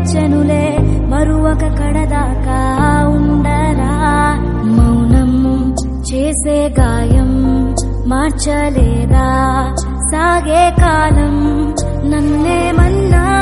తెచ్చనులే మరువక కడదాకా ఉండరా మౌనం చేసే గాయం మార్చలేదా సాగే కాలం నన్నేమన్నా